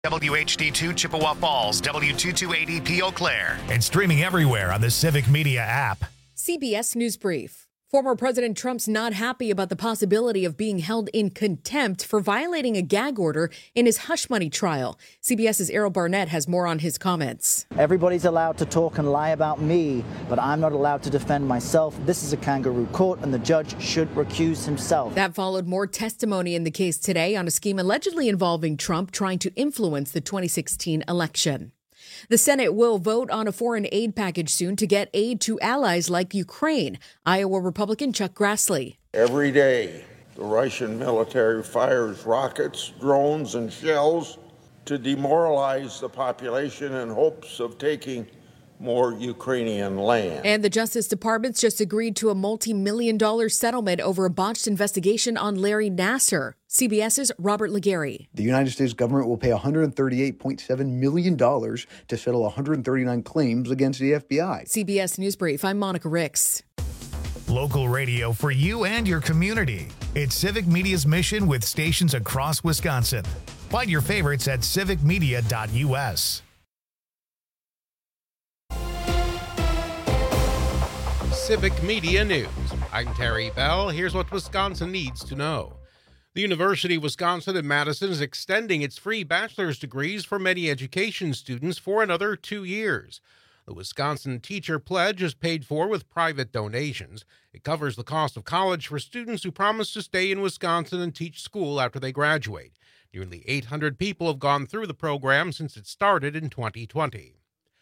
WHD2 Chippewa Falls, W228EP Eau Claire, and streaming everywhere on the Civic Media app. CBS News Brief. Former President Trump's not happy about the possibility of being held in contempt for violating a gag order in his hush money trial. CBS's Errol Barnett has more on his comments. Everybody's allowed to talk and lie about me, but I'm not allowed to defend myself. This is a kangaroo court, and the judge should recuse himself. That followed more testimony in the case today on a scheme allegedly involving Trump trying to influence the 2016 election. The Senate will vote on a foreign aid package soon to get aid to allies like Ukraine. Iowa Republican Chuck Grassley. Every day, the Russian military fires rockets, drones, and shells to demoralize the population in hopes of taking more Ukrainian land. And the Justice Department's just agreed to a multi-million-dollar settlement over a botched investigation on Larry Nassar. CBS's Robert Legary. The United States government will pay $138.7 million to settle 139 claims against the FBI. CBS News Brief, I'm Monica Ricks. Local radio for you and your community. It's Civic Media's mission with stations across Wisconsin. Find your favorites at civicmedia.us. Civic Media News. I'm Terry Bell. Here's what Wisconsin needs to know. The University of Wisconsin in Madison is extending its free bachelor's degrees for many education students for another 2 years. The Wisconsin Teacher Pledge is paid for with private donations. It covers the cost of college for students who promise to stay in Wisconsin and teach school after they graduate. Nearly 800 people have gone through the program since it started in 2020.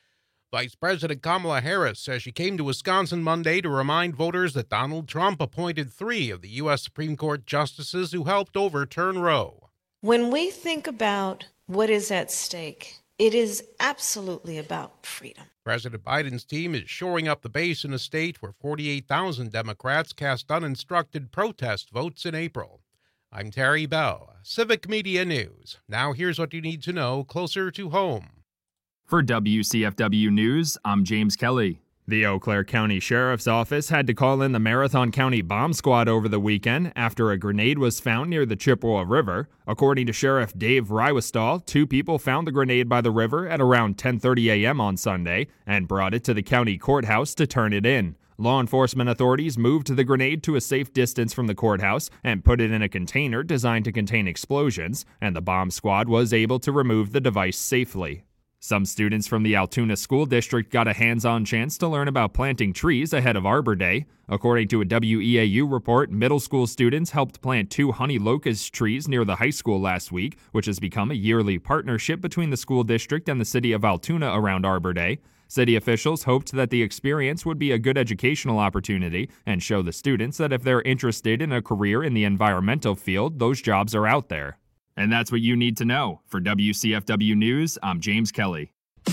Vice President Kamala Harris says she came to Wisconsin Monday to remind voters that Donald Trump appointed 3 of the U.S. Supreme Court justices who helped overturn Roe. When we think about what is at stake, it is absolutely about freedom. President Biden's team is shoring up the base in a state where 48,000 Democrats cast uninstructed protest votes in April. I'm Terry Bell, Civic Media News. Now here's what you need to know closer to home. For WCFW News, I'm James Kelly. The Eau Claire County Sheriff's Office had to call in the Marathon County Bomb Squad over the weekend after a grenade was found near the Chippewa River. According to Sheriff Dave Rywestall, 2 people found the grenade by the river at around 10:30 a.m. on Sunday and brought it to the county courthouse to turn it in. Law enforcement authorities moved the grenade to a safe distance from the courthouse and put it in a container designed to contain explosions, and the bomb squad was able to remove the device safely. Some students from the Altoona School District got a hands-on chance to learn about planting trees ahead of Arbor Day. According to a WEAU report, middle school students helped plant 2 honey locust trees near the high school last week, which has become a yearly partnership between the school district and the city of Altoona around Arbor Day. City officials hoped that the experience would be a good educational opportunity and show the students that if they're interested in a career in the environmental field, those jobs are out there. And that's what you need to know. For WCFW News, I'm James Kelly.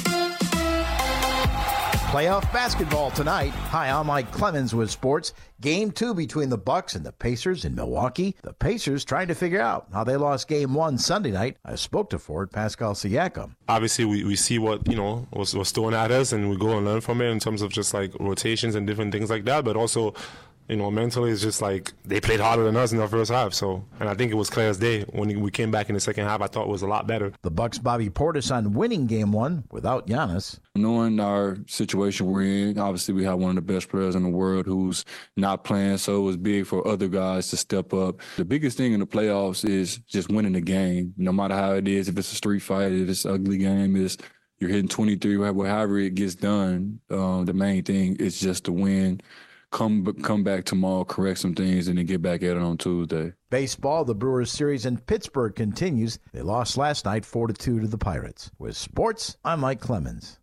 Playoff basketball tonight. Hi, I'm Mike Clemens with sports. Game 2 between the Bucks and the Pacers in Milwaukee. The Pacers trying to figure out how they lost Game 1 Sunday night. I spoke to Ford Pascal Siakam. Obviously, we see what, was thrown at us, and we go and learn from it in terms of just like rotations and different things like that, but also mentally, it's just like they played harder than us in the first half. And I think it was clear as day. When we came back in the second half, I thought it was a lot better. The Bucks' Bobby Portis on winning Game 1 without Giannis. Knowing our situation we're in, obviously we have one of the best players in the world who's not playing, so it was big for other guys to step up. The biggest thing in the playoffs is just winning the game, no matter how it is. If it's a street fight, if it's an ugly game, you're hitting 23, however it gets done. The main thing is just to win. Come back tomorrow, correct some things, and then get back at it on Tuesday. Baseball, the Brewers series in Pittsburgh continues. They lost last night 4-2 to the Pirates. With sports, I'm Mike Clemens.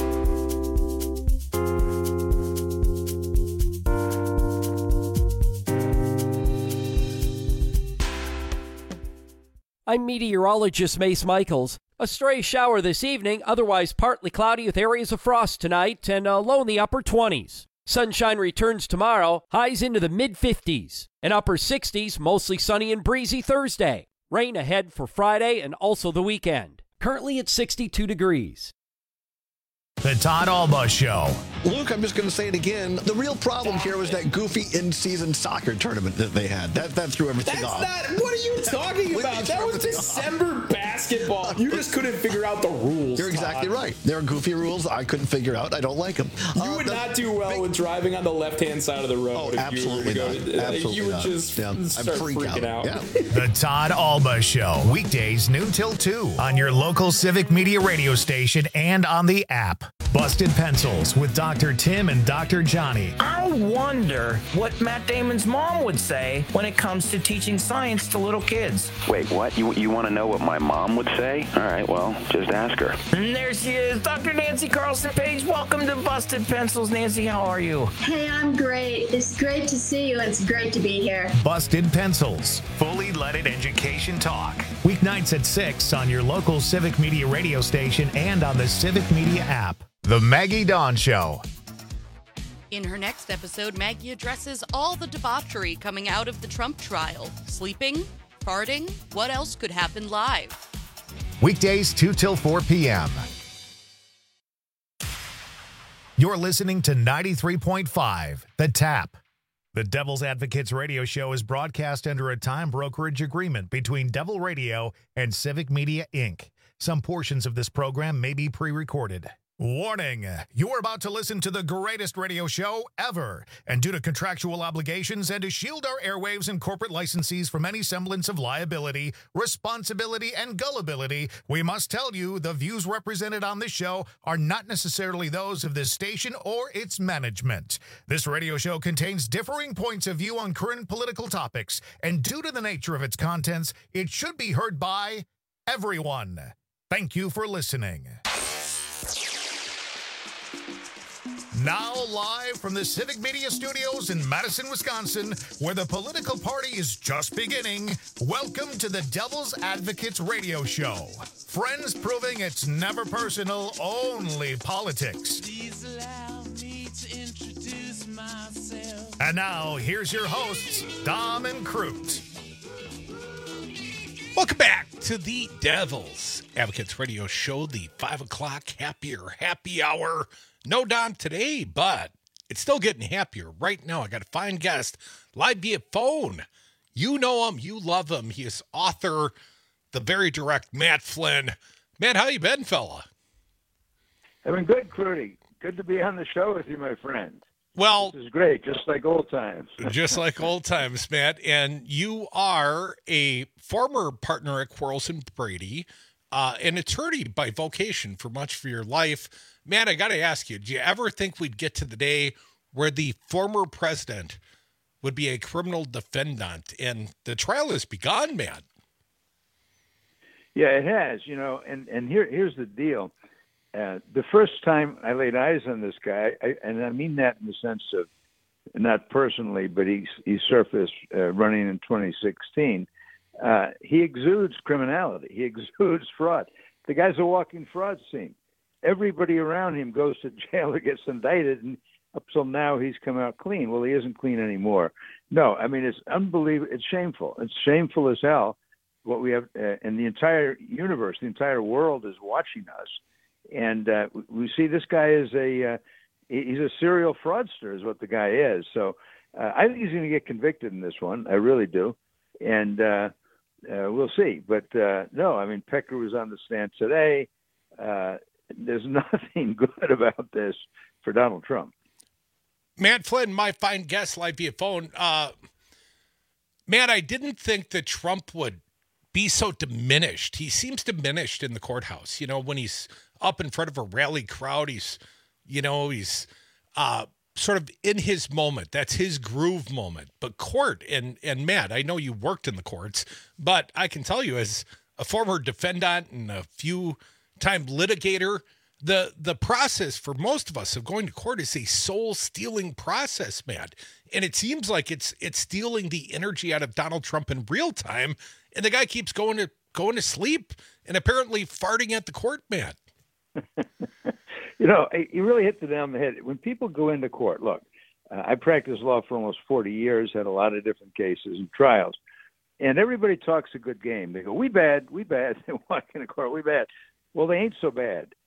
I'm meteorologist Mace Michaels. A stray shower this evening, otherwise partly cloudy with areas of frost tonight and a low in the upper 20s. Sunshine returns tomorrow, highs into the mid-50s. An upper 60s, mostly sunny and breezy Thursday. Rain ahead for Friday and also the weekend. Currently at 62 degrees. The Todd Alba Show. Luke, I'm just going to say it again. The real problem here was that goofy in-season soccer tournament that they had. That threw everything off. What are you talking about? That was December basketball. You just couldn't figure out the rules. You're exactly right. There are goofy rules I couldn't figure out. I don't like them. You would not do well with driving on the left-hand side of the road. Oh, absolutely not. Absolutely you would not. just start freaking out. Yeah. The Todd Alba Show. Weekdays noon till 2 on your local Civic Media radio station and on the app. Busted Pencils with Dr. Tim and Dr. Johnny. I wonder what Matt Damon's mom would say when it comes to teaching science to little kids. Wait, what? You want to know what my mom would say? All right, well, just ask her. And there she is, Dr. Nancy Carlson Page. Welcome to Busted Pencils. Nancy, how are you? Hey, I'm great. It's great to see you. It's great to be here. Busted Pencils. Fully leaded education talk. Weeknights at 6 on your local Civic Media radio station and on the Civic Media app. The Maggie Dawn Show. In her next episode, Maggie addresses all the debauchery coming out of the Trump trial. Sleeping? Farting? What else could happen live? Weekdays 2 till 4 p.m. You're listening to 93.5, The Tap. The Devil's Advocates radio show is broadcast under a time brokerage agreement between Devil Radio and Civic Media, Inc. Some portions of this program may be pre-recorded. Warning, you are about to listen to the greatest radio show ever, and due to contractual obligations and to shield our airwaves and corporate licensees from any semblance of liability, responsibility, and gullibility, we must tell you the views represented on this show are not necessarily those of this station or its management. This radio show contains differing points of view on current political topics, and due to the nature of its contents, it should be heard by everyone. Thank you for listening. Now live from the Civic Media Studios in Madison, Wisconsin, where the political party is just beginning, welcome to the Devil's Advocates radio show. Friends proving it's never personal, only politics. Please allow me to introduce myself. And now, here's your hosts, Dom and Crute. Welcome back to the Devil's Advocates radio show, the 5 o'clock happy hour. No Dom today, but it's still getting happier. Right now, I got a fine guest live via phone. You know him. You love him. He is author, the very direct Matt Flynn. Matt, how you been, fella? I've been good, Crudy. Good to be on the show with you, my friend. Well, this is great, just like old times. Just like old times, Matt. And you are a former partner at Quarles & Brady, an attorney by vocation for much of your life. Matt, I got to ask you, do you ever think we'd get to the day where the former president would be a criminal defendant? And the trial has begun, Matt. Yeah, it has, and here's the deal. The first time I laid eyes on this guy, and I mean that in the sense of not personally, but he surfaced running in 2016. He exudes criminality. He exudes fraud. The guy's a walking fraud scene. Everybody around him goes to jail or gets indicted, and up till now he's come out clean. Well, he isn't clean anymore. No, I mean, it's unbelievable. It's shameful. It's shameful as hell what we have, and the entire universe, the entire world is watching us. And we see this guy is he's a serial fraudster is what the guy is. So I think he's going to get convicted in this one. I really do. And we'll see. But no, I mean, Pecker was on the stand today. There's nothing good about this for Donald Trump. Matt Flynn, my fine guest live via phone. Matt, I didn't think that Trump would be so diminished. He seems diminished in the courthouse. When he's up in front of a rally crowd, he's sort of in his moment. That's his groove moment. But court, and Matt, I know you worked in the courts, but I can tell you as a former defendant and a few-time litigator, the process for most of us of going to court is a soul-stealing process, Matt. And it seems like it's stealing the energy out of Donald Trump in real time, and the guy keeps going to sleep and apparently farting at the court, Matt. You really hit the nail on the head. When people go into court, look, I practiced law for almost 40 years, had a lot of different cases and trials, and everybody talks a good game. They go, we bad. They walk into court, we bad. Well, they ain't so bad.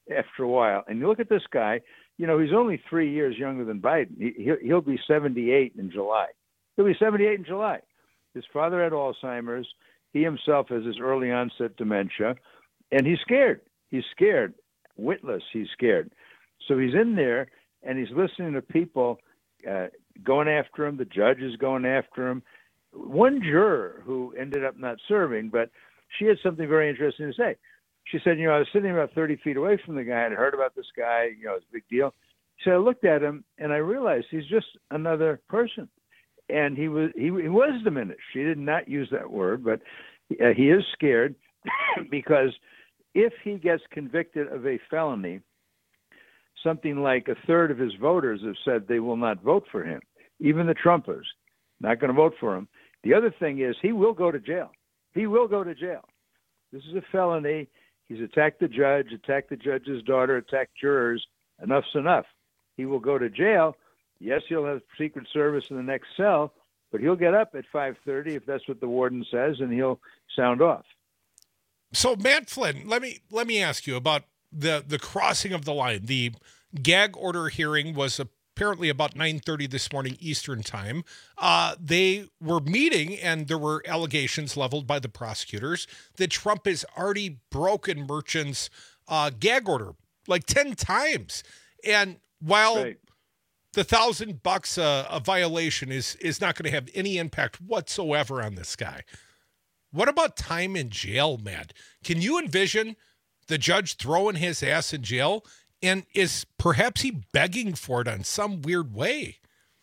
after a while. And you look at this guy, you know, he's only 3 years younger than Biden. He'll be 78 in July. He'll be 78 in July. His father had Alzheimer's. He himself has his early onset dementia, and he's scared. He's scared. Witless, he's scared. So he's in there, and he's listening to people going after him. The judge is going after him. One juror who ended up not serving, but she had something very interesting to say. She said, you know, I was sitting about 30 feet away from the guy. I'd heard about this guy. You know, it's a big deal. She said, I looked at him, and I realized he's just another person. And he was diminished. She did not use that word, but he is scared because if he gets convicted of a felony, something like a third of his voters have said they will not vote for him. Even the Trumpers, not going to vote for him. The other thing is he will go to jail. He will go to jail. This is a felony. He's attacked the judge, attacked the judge's daughter, attacked jurors. Enough's enough. He will go to jail. Yes, he'll have Secret Service in the next cell, but he'll get up at 5:30 if that's what the warden says, and he'll sound off. So, Matt Flynn, let me ask you about the crossing of the line. The gag order hearing was apparently about 9:30 this morning Eastern time. They were meeting, and there were allegations leveled by the prosecutors that Trump has already broken Merchant's gag order like 10 times. And while the $1,000 a violation is not going to have any impact whatsoever on this guy, what about time in jail, Matt? Can you envision the judge throwing his ass in jail? And is perhaps he begging for it on some weird way?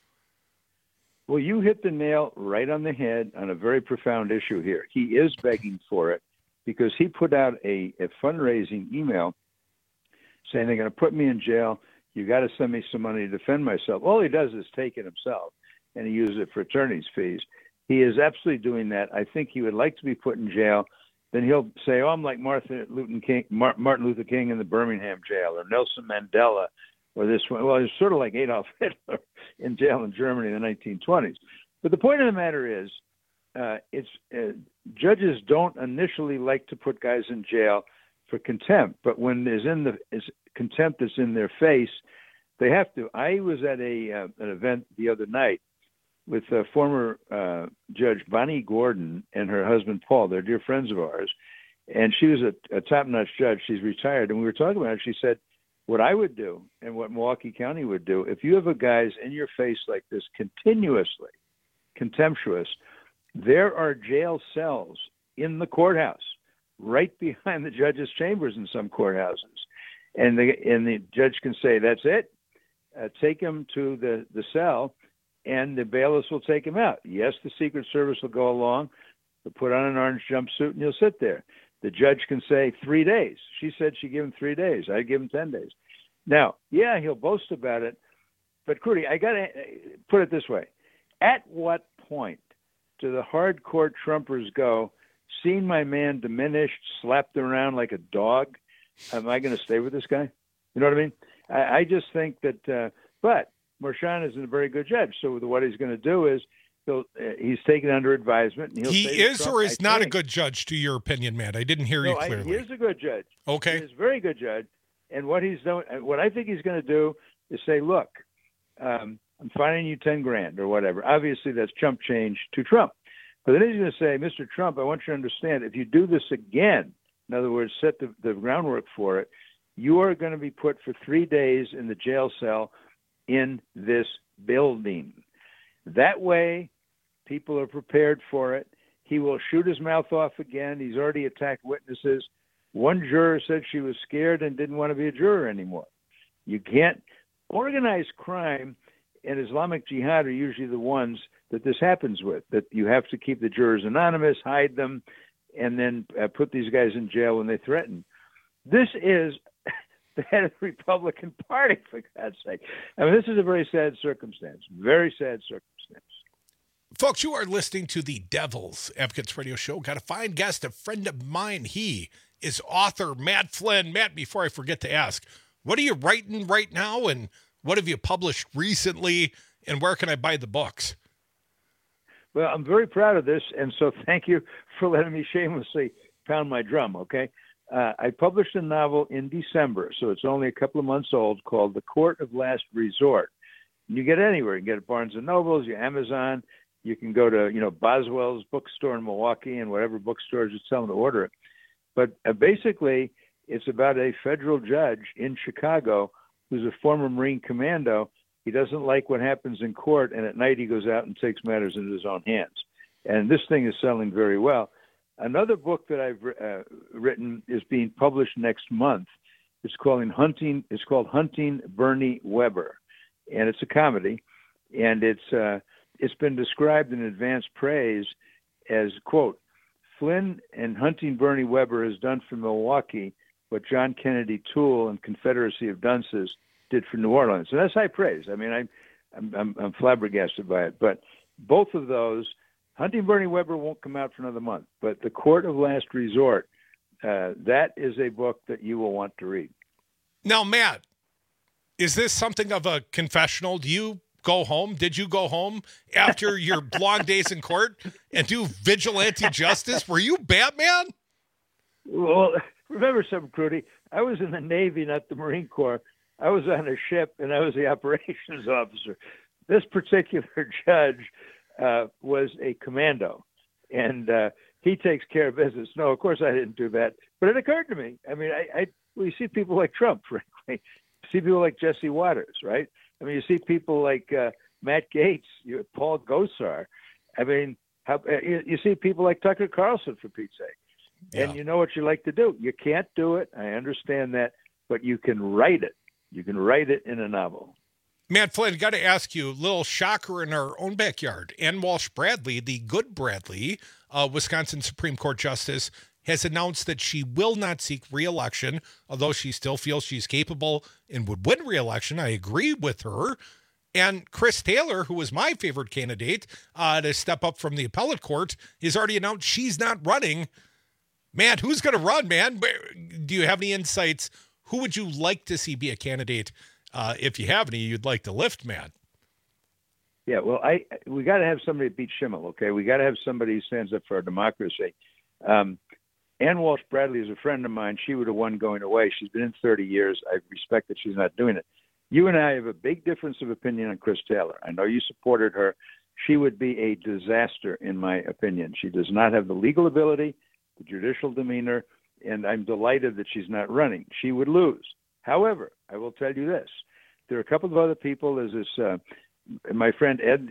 Well, you hit the nail right on the head on a very profound issue here. He is begging for it because he put out a fundraising email saying they're going to put me in jail. You got to send me some money to defend myself. All he does is take it himself, and he uses it for attorney's fees. He is absolutely doing that. I think he would like to be put in jail. Then he'll say, oh, I'm like Martin Luther King in the Birmingham jail, or Nelson Mandela, or this one. Well, he's sort of like Adolf Hitler in jail in Germany in the 1920s. But the point of the matter is, judges don't initially like to put guys in jail for contempt, but when there's contempt that's in their face, they have to. I was at an event the other night with former Judge Bonnie Gordon and her husband Paul. They're dear friends of ours, and she was a top-notch judge. She's retired, and we were talking about it. She said, what I would do and what Milwaukee County would do, if you have a guy's in your face like this continuously, contemptuous, there are jail cells in the courthouse right behind the judge's chambers in some courthouses. And the judge can say, that's it, take him to the cell, and the bailiffs will take him out. Yes, the Secret Service will go along. They'll put on an orange jumpsuit, and he'll sit there. The judge can say 3 days. She said she'd give him 3 days. I'd give him 10 days. Now, yeah, he'll boast about it, but Crudy, I got to put it this way. At what point do the hardcore Trumpers go, seeing my man diminished, slapped around like a dog, am I going to stay with this guy? You know what I mean? I just think that, but Merchan isn't a very good judge. So what he's going to do is he's taken under advisement. And he is or is not a good judge, to your opinion, Matt? I didn't hear you clearly. He is a good judge. Okay. He is a very good judge. And what he's doing, what I think he's going to do is say, look, I'm fining you $10,000 or whatever. Obviously, that's chump change to Trump. But then he's going to say, Mr. Trump, I want you to understand, if you do this again, in other words, set the groundwork for it, you are going to be put for 3 days in the jail cell in this building. That way, people are prepared for it. He will shoot his mouth off again. He's already attacked witnesses. One juror said she was scared and didn't want to be a juror anymore. You can't. Organized crime and Islamic Jihad are usually the ones that this happens with, that you have to keep the jurors anonymous, hide them, and then put these guys in jail when they threaten. This is the head of the Republican Party, for God's sake. I mean, this is a very sad circumstance, very sad circumstance. Folks, you are listening to the Devil's Advocates Radio Show. Got a fine guest, a friend of mine. He is author Matt Flynn. Matt, before I forget to ask, what are you writing right now, and what have you published recently, and where can I buy the books? Well, I'm very proud of this, and so thank you for letting me shamelessly pound my drum, okay? I published a novel in December, so it's only a couple of months old, called The Court of Last Resort. And you get it anywhere. You can get it at Barnes & Noble's, your Amazon. You can go to, Boswell's bookstore in Milwaukee and whatever bookstores just tell them to order it. But basically, it's about a federal judge in Chicago who's a former Marine commando. He doesn't like what happens in court, and at night he goes out and takes matters into his own hands. And this thing is selling very well. Another book that I've written is being published next month. It's called Hunting Bernie Weber, and it's a comedy, and it's been described in advance praise as, quote, Flynn and Hunting Bernie Weber has done for Milwaukee what John Kennedy Toole and Confederacy of Dunces did for New Orleans. And that's high praise. I mean, I'm flabbergasted by it. But both of those, Hunting Bernie Weber won't come out for another month. But The Court of Last Resort, that is a book that you will want to read. Now, Matt, is this something of a confessional? Do you go home? Did you go home after your long days in court and do vigilante justice? Were you Batman? Well, remember something, Crudy. I was in the Navy, not the Marine Corps. I was on a ship, and I was the operations officer. This particular judge was a commando, and he takes care of business. No, of course I didn't do that. But it occurred to me. I mean, we see people like Trump, frankly. You see people like Jesse Waters, right? I mean, you see people like Matt Gaetz, Paul Gosar. I mean, you see people like Tucker Carlson, for Pete's sake. Yeah. And you know what you like to do. You can't do it. I understand that. But you can write it. You can write it in a novel. Matt Flynn, got to ask you, a little shocker in our own backyard. Ann Walsh Bradley, the good Bradley, Wisconsin Supreme Court Justice, has announced that she will not seek re-election, although she still feels she's capable and would win re-election. I agree with her. And Chris Taylor, who was my favorite candidate to step up from the appellate court, has already announced she's not running. Man, who's going to run, man? Do you have any insights? Who would you like to see be a candidate, if you have any, you'd like to lift, Matt? Yeah, well, we got to have somebody beat Schimmel, okay? We got to have somebody who stands up for our democracy. Ann Walsh Bradley is a friend of mine. She would have won going away. She's been in 30 years. I respect that she's not doing it. You and I have a big difference of opinion on Chris Taylor. I know you supported her. She would be a disaster, in my opinion. She does not have the legal ability, the judicial demeanor, and I'm delighted that she's not running. She would lose. However, I will tell you this. There are a couple of other people. There's this, my friend Ed,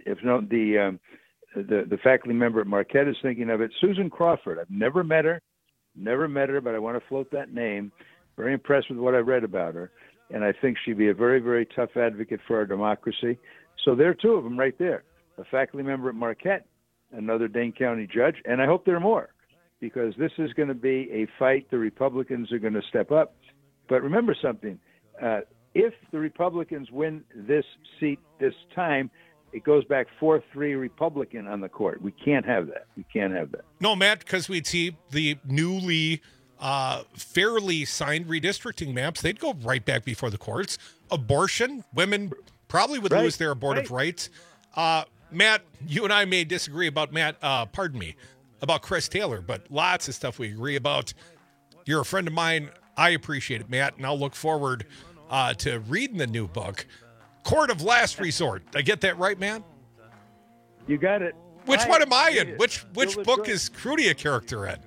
the faculty member at Marquette is thinking of it. Susan Crawford. I've never met her, but I want to float that name. Very impressed with what I read about her. And I think she'd be a very, very tough advocate for our democracy. So there are two of them right there. A faculty member at Marquette, another Dane County judge, and I hope there are more, because this is going to be a fight. The Republicans are going to step up. But remember something. If the Republicans win this seat this time, it goes back 4-3 Republican on the court. We can't have that. We can't have that. No, Matt, because we'd see the newly fairly signed redistricting maps. They'd go right back before the courts. Abortion, women probably would lose their abortive rights. Matt, you and I may disagree about about Chris Taylor, but lots of stuff we agree about. You're a friend of mine. I appreciate it, Matt, and I'll look forward to reading the new book, Court of Last Resort. Did I get that right, man? You got it. Which one am I in? Which book is Crudy a character in?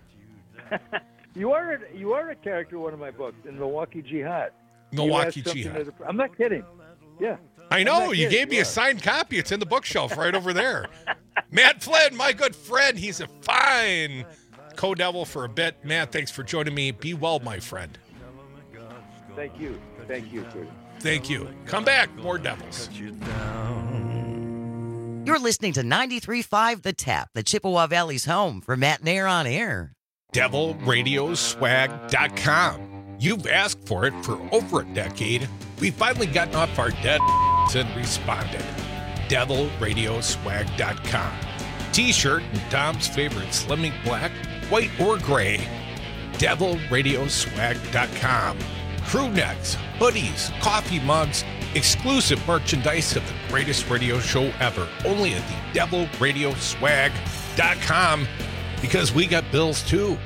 You are a character in one of my books, in Milwaukee Jihad. Milwaukee Jihad. I'm not kidding. Yeah. I know. You gave me a signed copy. It's in the bookshelf right over there. Matt Flynn, my good friend. He's a fine co-devil for a bit. Matt, thanks for joining me. Be well, my friend. Thank you. Thank you, Crudy. Thank you. Come back. More Devils. You're listening to 93.5 The Tap, the Chippewa Valley's home for Matt Nair on air. DevilRadioswag.com. You've asked for it for over a decade. We've finally gotten off our dead and responded. DevilRadioswag.com. T-shirt and Tom's favorite Slimming Black, white or gray. DevilRadioswag.com. Crew necks, hoodies, coffee mugs, exclusive merchandise of the greatest radio show ever. Only at the DevilRadioswag.com, because we got bills too.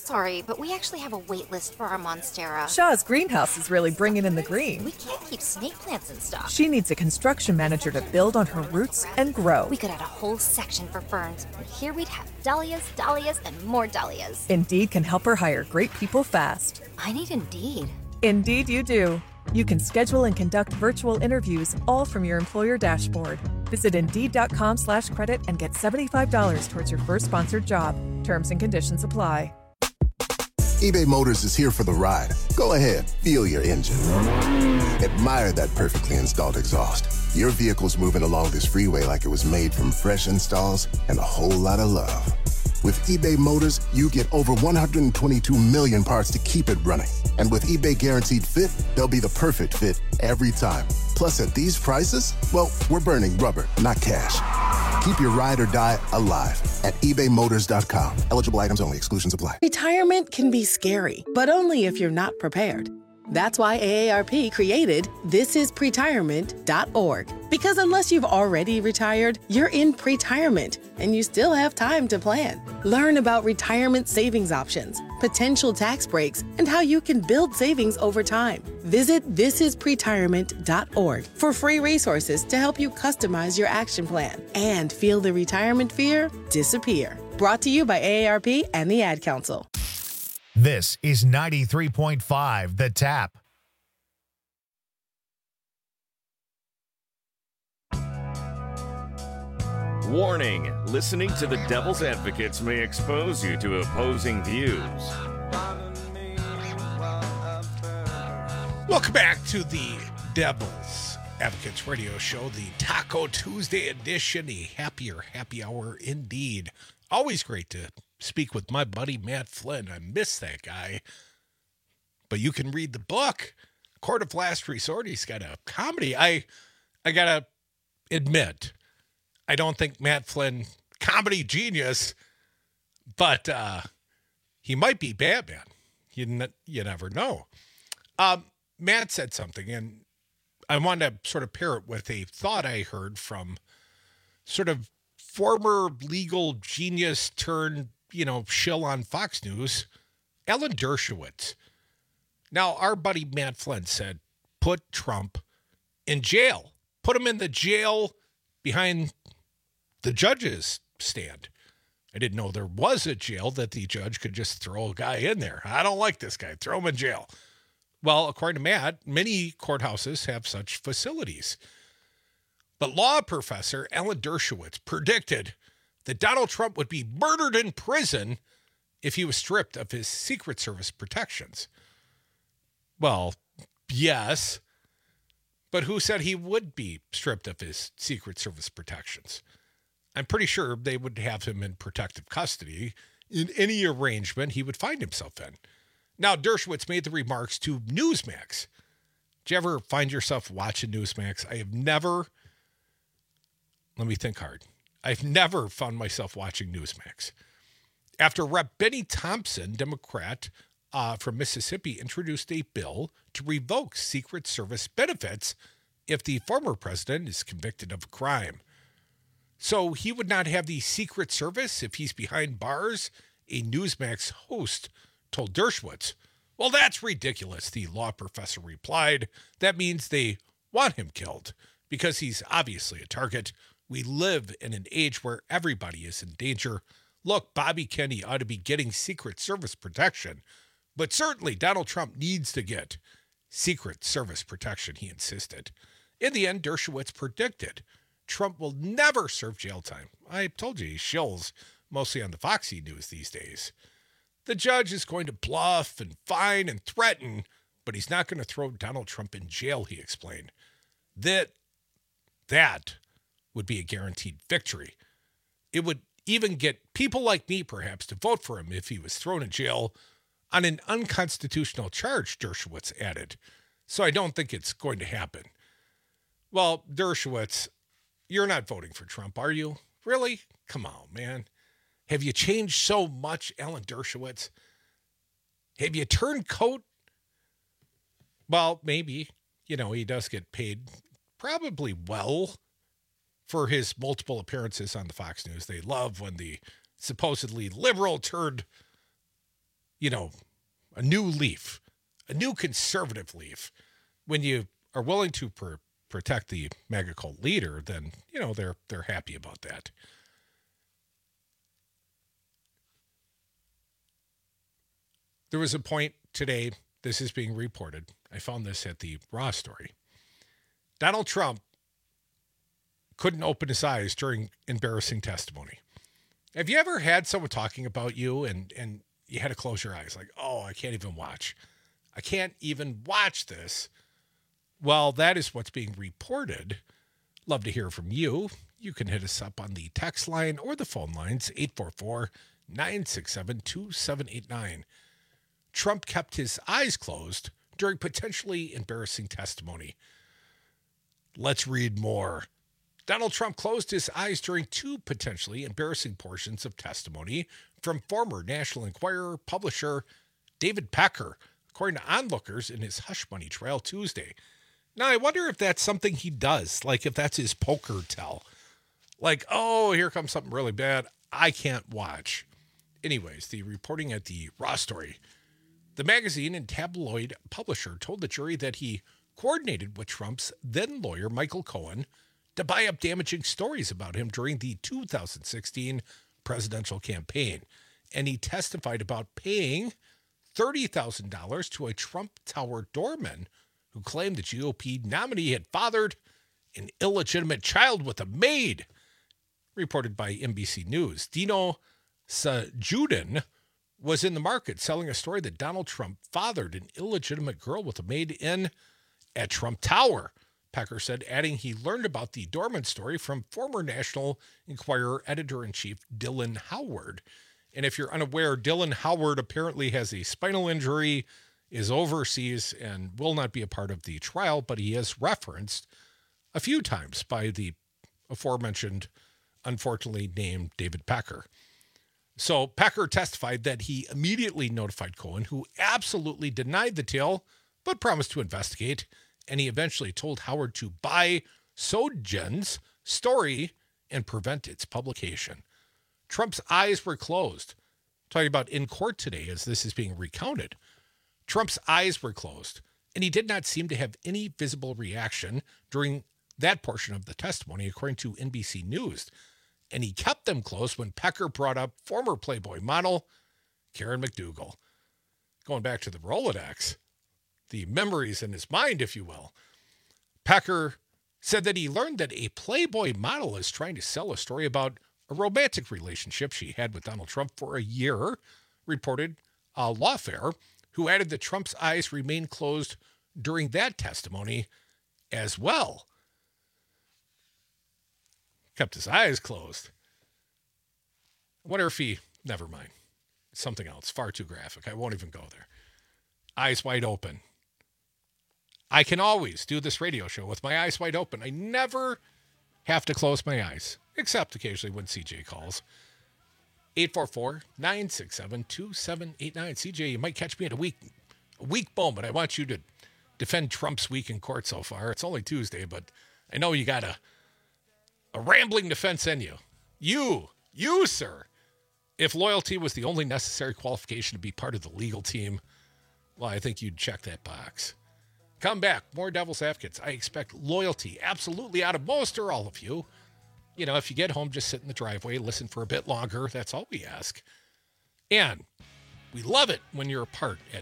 Sorry, but we actually have a wait list for our Monstera. Shaw's greenhouse is really bringing in the green. We can't keep snake plants in stock. She needs a construction manager to build on her roots and grow. We could add a whole section for ferns, and here we'd have dahlias, dahlias, and more dahlias. Indeed can help her hire great people fast. I need Indeed. Indeed you do. You can schedule and conduct virtual interviews all from your employer dashboard. Visit Indeed.com/credit and get $75 towards your first sponsored job. Terms and conditions apply. eBay Motors is here for the ride. Go ahead, feel your engine. Admire that perfectly installed exhaust. Your vehicle's moving along this freeway like it was made from fresh installs and a whole lot of love. With eBay Motors, you get over 122 million parts to keep it running. And with eBay Guaranteed Fit, they'll be the perfect fit every time. Plus, at these prices, well, we're burning rubber, not cash. Keep your ride or die alive at ebaymotors.com. Eligible items only. Exclusions apply. Retirement can be scary, but only if you're not prepared. That's why AARP created thisispretirement.org. Because unless you've already retired, you're in pretirement, and you still have time to plan. Learn about retirement savings options, potential tax breaks, and how you can build savings over time. Visit thisispretirement.org for free resources to help you customize your action plan and feel the retirement fear disappear. Brought to you by AARP and the Ad Council. This is 93.5 The Tap. Warning, listening to the Devil's Advocates may expose you to opposing views. Welcome back to the Devil's Advocates radio show, the Taco Tuesday edition, the happier happy hour indeed. Always great to speak with my buddy Matt Flynn. I miss that guy. But you can read the book, Court of Last Resort. He's got a comedy. I gotta admit, I don't think Matt Flynn, comedy genius, but he might be Batman. You never know. Matt said something, and I wanted to sort of pair it with a thought I heard from sort of former legal genius turned, shill on Fox News, Alan Dershowitz. Now, our buddy Matt Flynn said, put Trump in jail. Put him in the jail behind the judge's stand. I didn't know there was a jail that the judge could just throw a guy in there. I don't like this guy. Throw him in jail. Well, according to Matt, many courthouses have such facilities. But law professor Alan Dershowitz predicted that Donald Trump would be murdered in prison if he was stripped of his Secret Service protections. Well, yes, but who said he would be stripped of his Secret Service protections? I'm pretty sure they would have him in protective custody in any arrangement he would find himself in. Now, Dershowitz made the remarks to Newsmax. Did you ever find yourself watching Newsmax? I have never, let me think hard. I've never found myself watching Newsmax. After Rep. Benny Thompson, Democrat from Mississippi, introduced a bill to revoke Secret Service benefits if the former president is convicted of a crime. So he would not have the Secret Service if he's behind bars, a Newsmax host told Dershowitz. Well, that's ridiculous, the law professor replied. That means they want him killed because he's obviously a target. We live in an age where everybody is in danger. Look, Bobby Kennedy ought to be getting Secret Service protection, but certainly Donald Trump needs to get Secret Service protection, he insisted. In the end, Dershowitz predicted Trump will never serve jail time. I told you he shills mostly on the Foxy News these days. The judge is going to bluff and fine and threaten, but he's not going to throw Donald Trump in jail, he explained. That would be a guaranteed victory. It would even get people like me, perhaps, to vote for him if he was thrown in jail on an unconstitutional charge, Dershowitz added. So I don't think it's going to happen. Well, Dershowitz, you're not voting for Trump, are you? Really? Come on, man. Have you changed so much, Alan Dershowitz? Have you turned coat? Well, maybe. He does get paid probably well for his multiple appearances on the Fox News. They love when the supposedly liberal turned a new leaf, a new conservative leaf. When you are willing to protect the MAGA cult leader, then, they're happy about that. There was a point today, this is being reported. I found this at the Raw story. Donald Trump couldn't open his eyes during embarrassing testimony. Have you ever had someone talking about you and you had to close your eyes? Like, oh, I can't even watch. I can't even watch this. Well, that is what's being reported. Love to hear from you. You can hit us up on the text line or the phone lines, 844-967-2789. Trump kept his eyes closed during potentially embarrassing testimony. Let's read more. Donald Trump closed his eyes during two potentially embarrassing portions of testimony from former National Enquirer publisher David Pecker, according to onlookers in his hush money trial Tuesday. Now, I wonder if that's something he does, like if that's his poker tell. Like, oh, here comes something really bad. I can't watch. Anyways, the reporting at the Raw story. The magazine and tabloid publisher told the jury that he coordinated with Trump's then lawyer, Michael Cohen, to buy up damaging stories about him during the 2016 presidential campaign. And he testified about paying $30,000 to a Trump Tower doorman who claimed the GOP nominee had fathered an illegitimate child with a maid. Reported by NBC News. Dino Sajudin was in the market selling a story that Donald Trump fathered an illegitimate girl with a maid at Trump Tower. Pecker said, adding he learned about the doorman story from former National Enquirer editor-in-chief Dylan Howard. And if you're unaware, Dylan Howard apparently has a spinal injury, is overseas, and will not be a part of the trial, but he is referenced a few times by the aforementioned, unfortunately named David Pecker. So Pecker testified that he immediately notified Cohen, who absolutely denied the tale, but promised to investigate. And he eventually told Howard to buy Sojin's story and prevent its publication. Trump's eyes were closed. Talking about in court today as this is being recounted. Trump's eyes were closed, and he did not seem to have any visible reaction during that portion of the testimony, according to NBC News. And he kept them closed when Pecker brought up former Playboy model Karen McDougal. Going back to the Rolodex, the memories in his mind, if you will. Pecker said that he learned that a Playboy model is trying to sell a story about a romantic relationship she had with Donald Trump for a year, reported Lawfare, who added that Trump's eyes remained closed during that testimony as well. Kept his eyes closed. I wonder if he... Never mind. Something else. Far too graphic. I won't even go there. Eyes wide open. I can always do this radio show with my eyes wide open. I never have to close my eyes, except occasionally when CJ calls. 844-967-2789. CJ, you might catch me at a weak moment. I want you to defend Trump's week in court so far. It's only Tuesday, but I know you got a rambling defense in you. You, sir. If loyalty was the only necessary qualification to be part of the legal team, well, I think you'd check that box. Come back. More Devil's Advocates. I expect loyalty absolutely out of most or all of you. You know, if you get home, just sit in the driveway, listen for a bit longer. That's all we ask. And we love it when you're a part at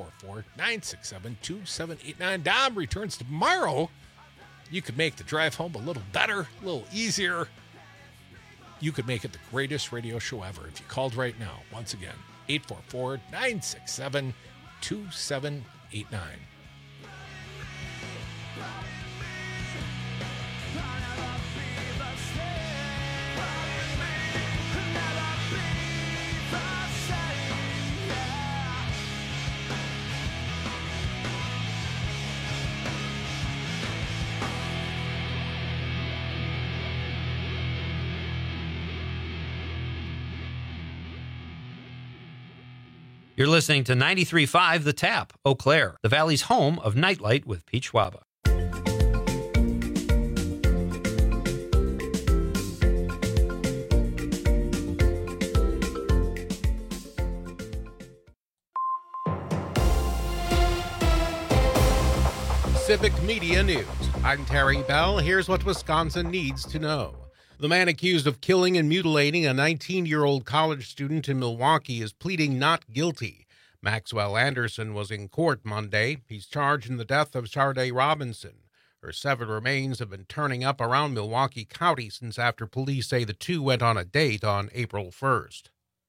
844-967-2789. Dom returns tomorrow. You could make the drive home a little better, a little easier. You could make it the greatest radio show ever if you called right now. Once again, 844-967-2789. You're listening to 93.5 The Tap, Eau Claire, the Valley's home of Nightlight with Pete Schwaba. Civic Media News. I'm Terry Bell. Here's what Wisconsin needs to know. The man accused of killing and mutilating a 19-year-old college student in Milwaukee is pleading not guilty. Maxwell Anderson was in court Monday. He's charged in the death of Sharday Robinson. Her severed remains have been turning up around Milwaukee County since after police say the two went on a date on April 1st.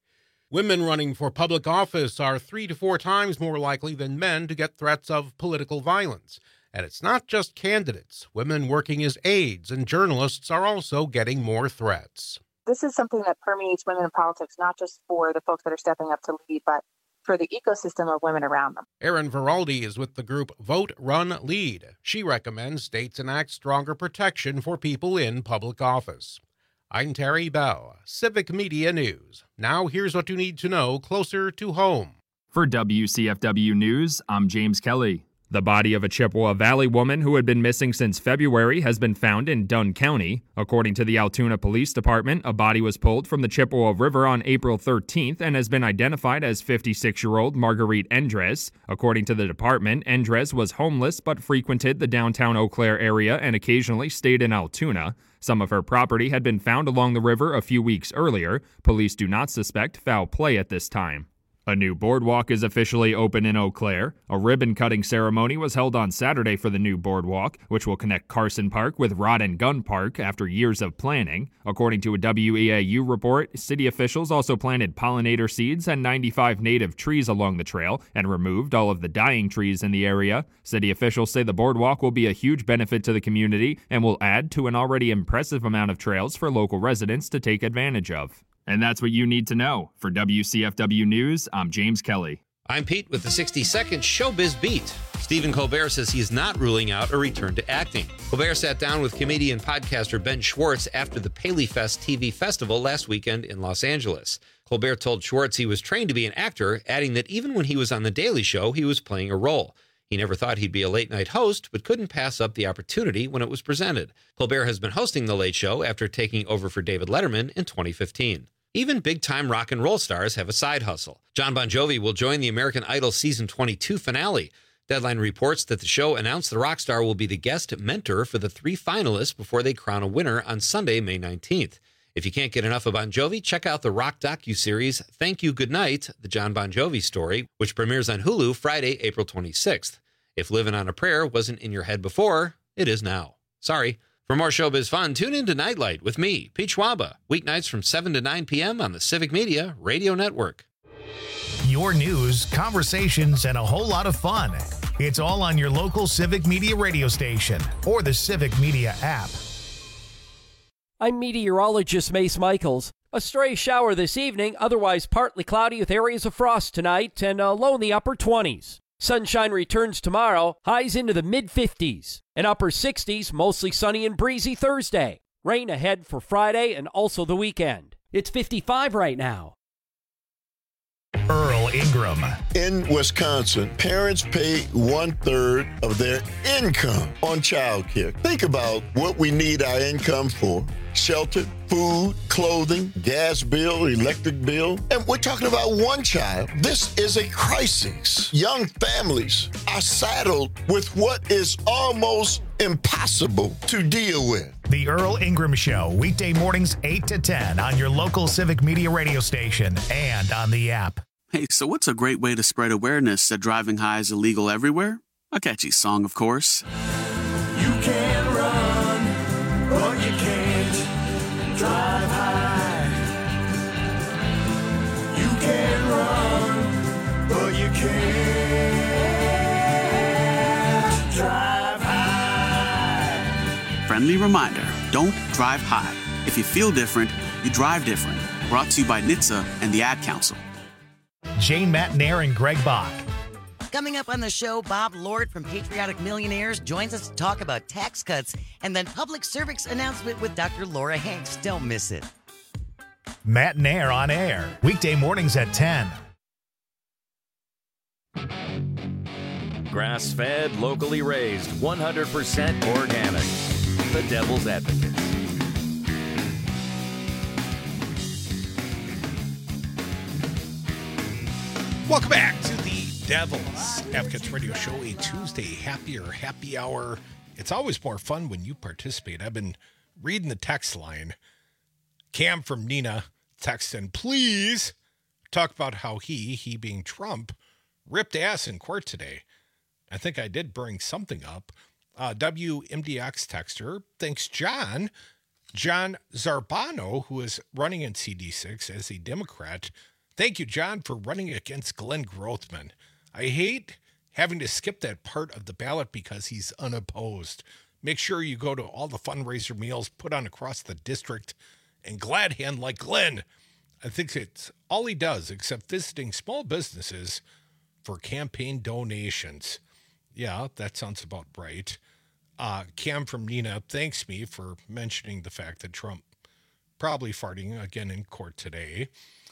Women running for public office are 3 to 4 times more likely than men to get threats of political violence. And it's not just candidates. Women working as aides and journalists are also getting more threats. This is something that permeates women in politics, not just for the folks that are stepping up to lead, but for the ecosystem of women around them. Erin Veraldi is with the group Vote, Run, Lead. She recommends states enact stronger protection for people in public office. I'm Terry Bell, Civic Media News. Now here's what you need to know closer to home. For WCFW News, I'm James Kelly. The body of a Chippewa Valley woman who had been missing since February has been found in Dunn County. According to the Altoona Police Department, a body was pulled from the Chippewa River on April 13th and has been identified as 56-year-old Marguerite Endres. According to the department, Endres was homeless but frequented the downtown Eau Claire area and occasionally stayed in Altoona. Some of her property had been found along the river a few weeks earlier. Police do not suspect foul play at this time. A new boardwalk is officially open in Eau Claire. A ribbon-cutting ceremony was held on Saturday for the new boardwalk, which will connect Carson Park with Rod and Gun Park after years of planning. According to a WEAU report, city officials also planted pollinator seeds and 95 native trees along the trail and removed all of the dying trees in the area. City officials say the boardwalk will be a huge benefit to the community and will add to an already impressive amount of trails for local residents to take advantage of. And that's what you need to know. For WCFW News, I'm James Kelly. I'm Pete with the 60-second Showbiz Beat. Stephen Colbert says he's not ruling out a return to acting. Colbert sat down with comedian podcaster Ben Schwartz after the Paley Fest TV festival last weekend in Los Angeles. Colbert told Schwartz he was trained to be an actor, adding that even when he was on The Daily Show, he was playing a role. He never thought he'd be a late-night host, but couldn't pass up the opportunity when it was presented. Colbert has been hosting The Late Show after taking over for David Letterman in 2015. Even big-time rock and roll stars have a side hustle. Jon Bon Jovi will join the American Idol Season 22 finale. Deadline reports that the show announced the rock star will be the guest mentor for the 3 finalists before they crown a winner on Sunday, May 19th. If you can't get enough of Bon Jovi, check out the rock docuseries Thank You Goodnight, the Jon Bon Jovi story, which premieres on Hulu Friday, April 26th. If Livin' on a Prayer wasn't in your head before, it is now. Sorry. For more showbiz fun, tune in to Nightlight with me, Pete Schwaba, weeknights from 7 to 9 p.m. on the Civic Media Radio Network. Your news, conversations, and a whole lot of fun. It's all on your local Civic Media radio station or the Civic Media app. I'm meteorologist Mace Michaels. A stray shower this evening, otherwise partly cloudy with areas of frost tonight and a low in the upper 20s. Sunshine returns tomorrow, highs into the mid-50s. An upper 60s, mostly sunny and breezy Thursday. Rain ahead for Friday and also the weekend. It's 55 right now. Earl Ingram. In Wisconsin, parents pay 1/3 of their income on child care. Think about what we need our income for. Shelter, food, clothing, gas bill, electric bill. And we're talking about one child. This is a crisis. Young families are saddled with what is almost impossible to deal with. The Earl Ingram Show, weekday mornings 8 to 10 on your local Civic Media radio station and on the app. Hey, so what's a great way to spread awareness that driving high is illegal everywhere? A catchy song, of course. You can run, but you can't drive high. You can run, but you can't drive high. Friendly reminder, don't drive high. If you feel different, you drive different. Brought to you by NHTSA and the Ad Council. Jane Matnair and Greg Bach. Coming up on the show, Bob Lord from Patriotic Millionaires joins us to talk about tax cuts and then public service announcement with Dr. Laura Hanks. Don't miss it. Matnair on air, weekday mornings at 10. Grass-fed, locally raised, 100% organic. The Devil's Advocate. Welcome back to the Devil's Advocates Radio Show, a Tuesday happy hour. It's always more fun when you participate. I've been reading the text line. Cam from Nina texting, please talk about how he being Trump, ripped ass in court today. I think I did bring something up. WMDX texter thanks John Zarbano, who is running in CD6 as a Democrat. Thank you, John, for running against Glenn Grothman. I hate having to skip that part of the ballot because he's unopposed. Make sure you go to all the fundraiser meals put on across the district and glad hand like Glenn. I think it's all he does except visiting small businesses for campaign donations. Yeah, that sounds about right. Cam from Nina thanks me for mentioning the fact that Trump probably farting again in court today.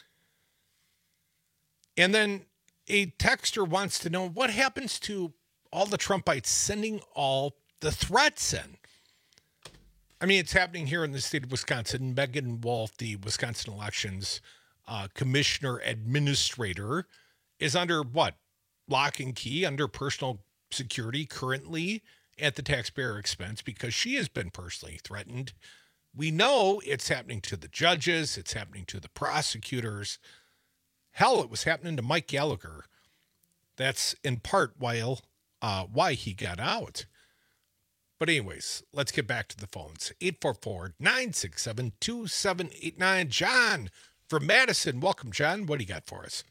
And then a texter wants to know what happens to all the Trumpites sending all the threats in. I mean, it's happening here in the state of Wisconsin. Megan Wolf, the Wisconsin Elections Commissioner Administrator, is under what? Lock and key, under personal security currently at the taxpayer expense because she has been personally threatened. We know it's happening to the judges. It's happening to the prosecutors. Hell, it was happening to Mike Gallagher. That's in part why he got out. But anyways, let's get back to the phones. 844-967-2789. John from Madison. Welcome, John. What do you got for us?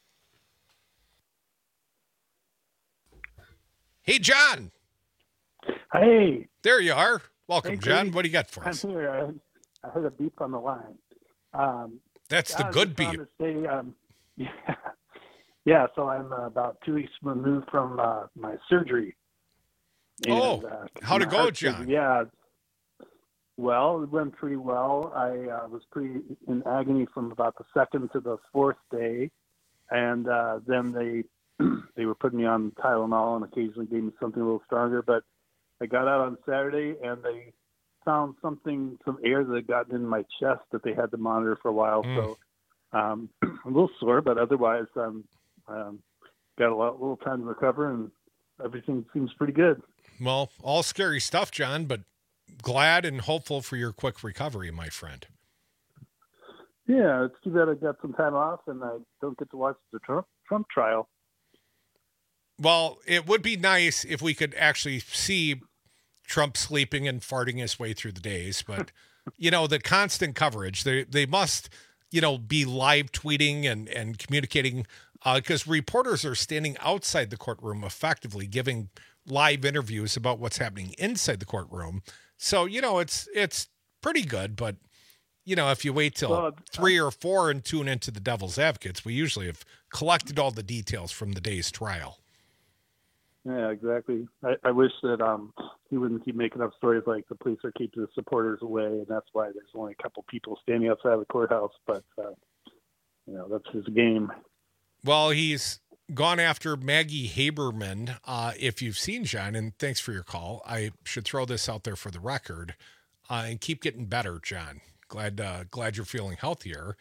Hey, John. Hey. There you are. Welcome, hey, John. What do you got for us? I'm here. I heard a beep on the line. That's the good beep. Say, yeah, so I'm about 2 weeks removed from my surgery. And, how'd it go, John? Yeah. Well, it went pretty well. I was pretty in agony from about the second to the fourth day. And then they were putting me on Tylenol and occasionally gave me something a little stronger. But I got out on Saturday and they found some air that had gotten in my chest that they had to monitor for a while. So a little sore, but otherwise got a little time to recover and everything seems pretty good. Well, all scary stuff, John, but glad and hopeful for your quick recovery, my friend. Yeah, it's too bad I got some time off and I don't get to watch the Trump trial. Well, it would be nice if we could actually see Trump sleeping and farting his way through the days. But, the constant coverage, they must, be live tweeting and communicating because reporters are standing outside the courtroom effectively giving live interviews about what's happening inside the courtroom. So, it's pretty good. But, if you wait till 3 or 4 and tune into the Devil's Advocates, we usually have collected all the details from the day's trial. Yeah, exactly. I wish that he wouldn't keep making up stories like the police are keeping the supporters away, and that's why there's only a couple people standing outside the courthouse. But, that's his game. Well, he's gone after Maggie Haberman. If you've seen John, and thanks for your call, I should throw this out there for the record, and keep getting better, John. Glad you're feeling healthier.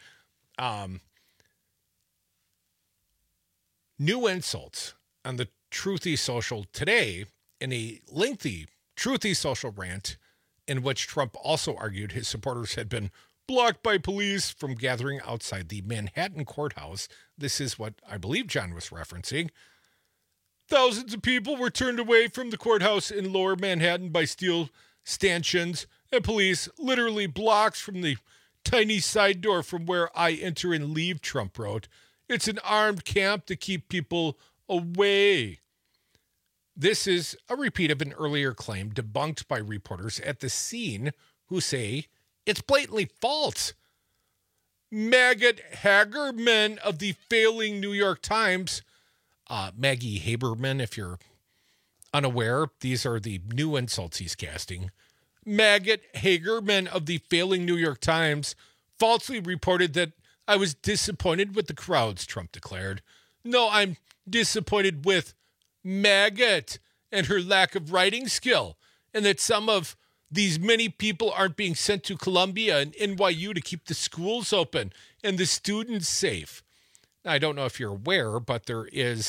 New insults on the Truthy Social today in a lengthy Truthy Social rant in which Trump also argued his supporters had been blocked by police from gathering outside the Manhattan courthouse. This is what I believe John was referencing. Thousands of people were turned away from the courthouse in lower Manhattan by steel stanchions and police literally blocks from the tiny side door from where I enter and leave, Trump wrote. It's an armed camp to keep people away. This is a repeat of an earlier claim debunked by reporters at the scene who say it's blatantly false. Maggot Hagerman of the failing New York Times, Maggie Haberman, if you're unaware, these are the new insults he's casting. Maggot Hagerman of the failing New York Times falsely reported that I was disappointed with the crowds, Trump declared. No, I'm disappointed with Maggot and her lack of writing skill, and that some of these many people aren't being sent to Columbia and NYU to keep the schools open and the students safe. Now, I don't know if you're aware, but there is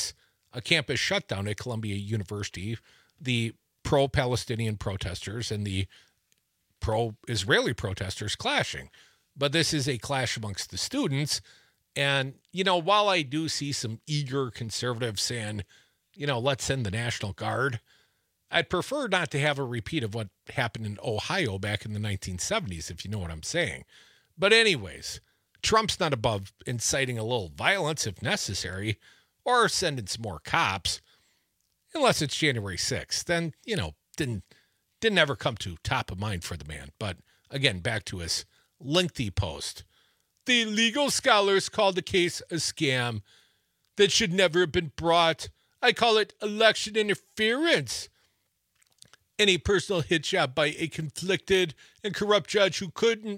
a campus shutdown at Columbia University, the pro-Palestinian protesters and the pro-Israeli protesters clashing. But this is a clash amongst the students. And, while I do see some eager conservatives saying, let's send the National Guard, I'd prefer not to have a repeat of what happened in Ohio back in the 1970s, if you know what I'm saying. But anyways, Trump's not above inciting a little violence if necessary, or sending some more cops, unless it's January 6th. Then, didn't ever come to top of mind for the man. But again, back to his lengthy post. The legal scholars called the case a scam that should never have been brought. I call it election interference. Any personal hit job by a conflicted and corrupt judge who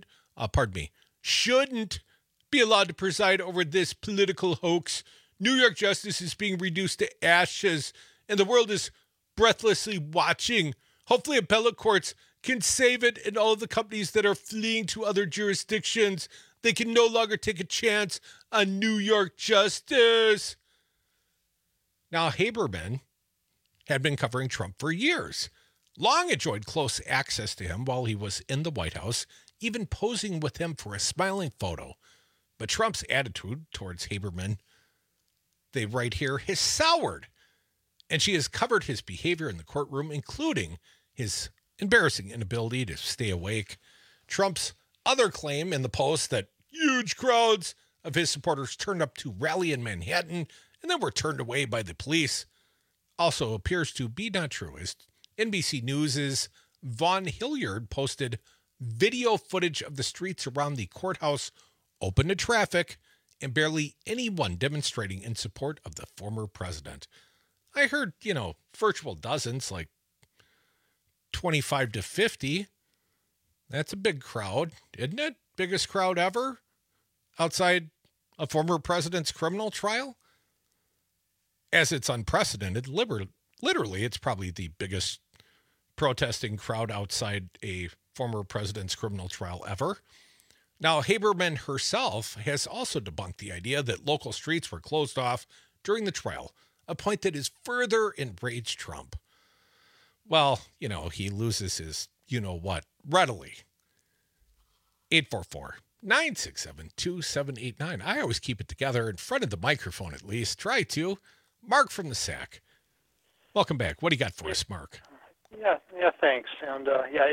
shouldn't be allowed to preside over this political hoax. New York justice is being reduced to ashes, and the world is breathlessly watching. Hopefully appellate courts can save it, and all of the companies that are fleeing to other jurisdictions, they can no longer take a chance on New York justice. Now, Haberman had been covering Trump for years. Long enjoyed close access to him while he was in the White House, even posing with him for a smiling photo. But Trump's attitude towards Haberman, they write here, has soured. And she has covered his behavior in the courtroom, including his embarrassing inability to stay awake. Trump's other claim in the Post that huge crowds of his supporters turned up to rally in Manhattan and then were turned away by the police also appears to be not true, as NBC News' Vaughn Hilliard posted video footage of the streets around the courthouse open to traffic and barely anyone demonstrating in support of the former president. I heard, virtual dozens, like 25 to 50. That's a big crowd, isn't it? Biggest crowd ever outside a former president's criminal trial? As it's unprecedented, literally, it's probably the biggest protesting crowd outside a former president's criminal trial ever. Now, Haberman herself has also debunked the idea that local streets were closed off during the trial, a point that has further enraged Trump. Well, he loses his you-know-what readily. 844-967-2789. I always keep it together in front of the microphone at least. Try to. Mark from the Sac. Welcome back. What do you got for us, Mark? Yeah, thanks. And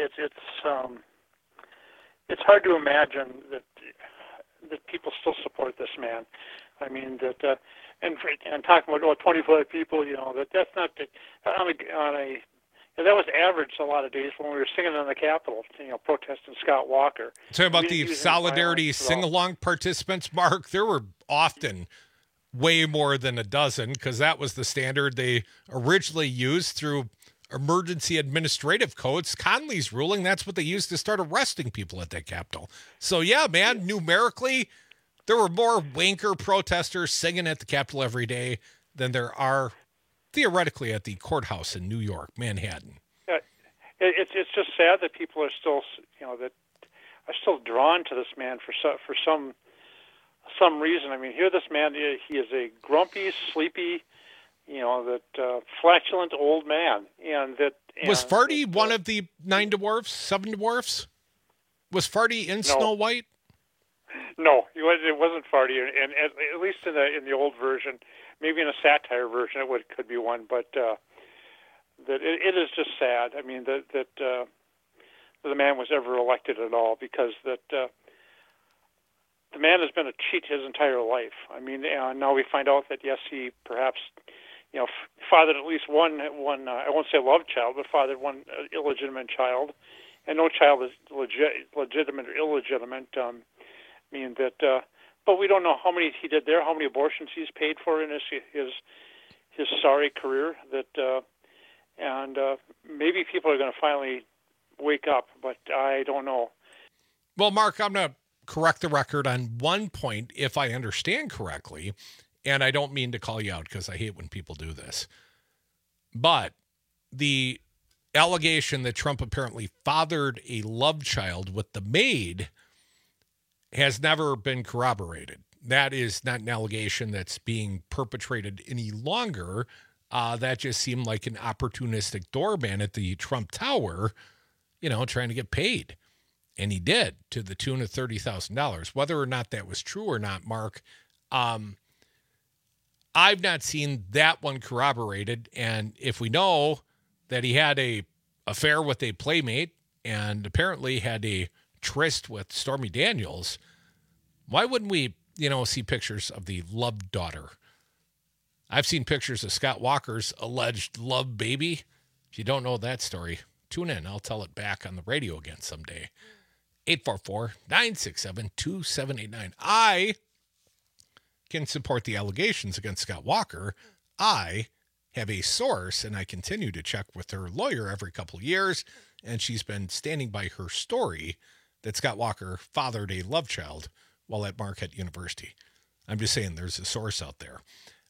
it's hard to imagine that people still support this man. I mean that, and talking about 25 people, that's not that was average a lot of days when we were singing on the Capitol, protesting Scott Walker. Talking about the Solidarity sing-along participants, Mark, there were often way more than a dozen, because that was the standard they originally used through emergency administrative codes. Conley's ruling, that's what they used to start arresting people at that Capitol. So, yeah, man, numerically, there were more wanker protesters singing at the Capitol every day than there are theoretically at the courthouse in New York, Manhattan. Yeah, it's just sad that people are still, that are still drawn to this man for some reason. I mean, here this man, he is a grumpy, sleepy, flatulent old man. Was Farty one of the 7 dwarfs? Was Farty in Snow White? No, it wasn't Farty, and at least in the old version. Maybe in a satire version, it could be one, but that it is just sad. I mean that the man was ever elected at all, because the man has been a cheat his entire life. I mean, now we find out that yes, he perhaps fathered at least one I won't say love child, but fathered one illegitimate child, and no child is legitimate or illegitimate. But we don't know how many he did there, how many abortions he's paid for in his sorry career. And maybe people are going to finally wake up, but I don't know. Well, Mark, I'm going to correct the record on one point, if I understand correctly, and I don't mean to call you out because I hate when people do this. But the allegation that Trump apparently fathered a love child with the maid has never been corroborated. that is not an allegation that's being perpetrated any longer. That just seemed like an opportunistic doorman at the Trump Tower, trying to get paid. And he did, to the tune of $30,000. Whether or not that was true or not, Mark, I've not seen that one corroborated. And if we know that he had a affair with a playmate and apparently had a tryst with Stormy Daniels, why wouldn't we, see pictures of the love daughter? I've seen pictures of Scott Walker's alleged love baby. If you don't know that story, tune in. I'll tell it back on the radio again someday. 844-967-2789. I can support the allegations against Scott Walker. I have a source, and I continue to check with her lawyer every couple of years, and she's been standing by her story that Scott Walker fathered a love child while at Marquette University. I'm just saying there's a source out there.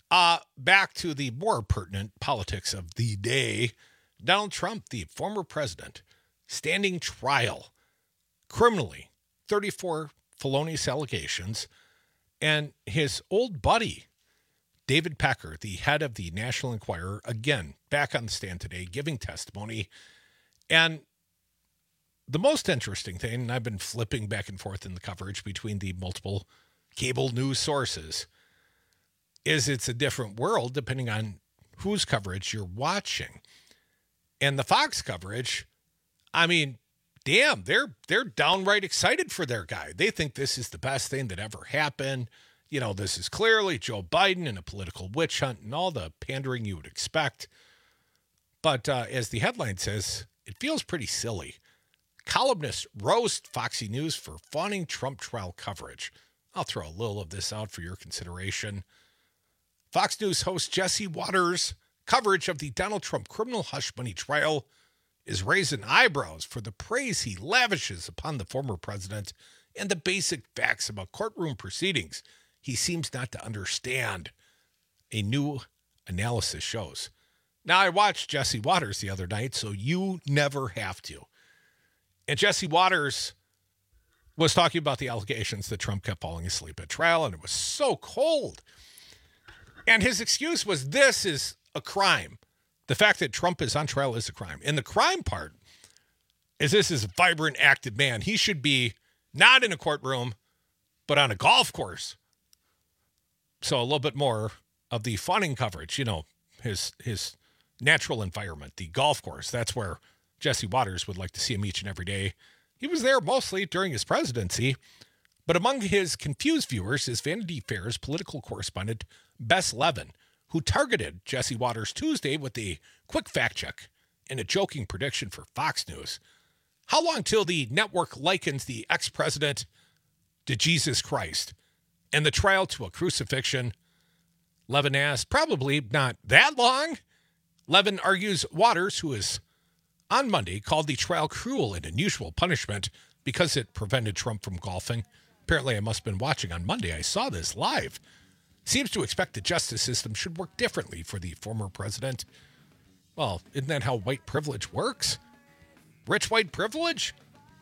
Back to the more pertinent politics of the day. Donald Trump, the former president, standing trial criminally, 34 felonious allegations, and his old buddy, David Pecker, the head of the National Enquirer, again, back on the stand today, giving testimony. And the most interesting thing, and I've been flipping back and forth in the coverage between the multiple cable news sources, is it's a different world depending on whose coverage you're watching. And the Fox coverage, I mean, damn, they're downright excited for their guy. They think this is the best thing that ever happened. This is clearly Joe Biden in a political witch hunt and all the pandering you would expect. But as the headline says, it feels pretty silly. Columnists roast Foxy News for fawning Trump trial coverage. I'll throw a little of this out for your consideration. Fox News host Jesse Waters' coverage of the Donald Trump criminal hush money trial is raising eyebrows for the praise he lavishes upon the former president and the basic facts about courtroom proceedings he seems not to understand, a new analysis shows. Now, I watched Jesse Waters the other night, so you never have to. And Jesse Waters was talking about the allegations that Trump kept falling asleep at trial, and it was so cold. And his excuse was, this is a crime. The fact that Trump is on trial is a crime. And the crime part is this is a vibrant, active man. He should be not in a courtroom, but on a golf course. So a little bit more of the fawning coverage, his natural environment, the golf course. That's where Jesse Waters would like to see him each and every day. He was there mostly during his presidency, but among his confused viewers is Vanity Fair's political correspondent, Bess Levin, who targeted Jesse Waters Tuesday with a quick fact check and a joking prediction for Fox News. How long till the network likens the ex-president to Jesus Christ and the trial to a crucifixion? Levin asked, probably not that long. Levin argues Waters, who is on Monday called the trial cruel and unusual punishment because it prevented Trump from golfing. Apparently, I must have been watching on Monday. I saw this live. Seems to expect the justice system should work differently for the former president. Well, isn't that how white privilege works? Rich white privilege?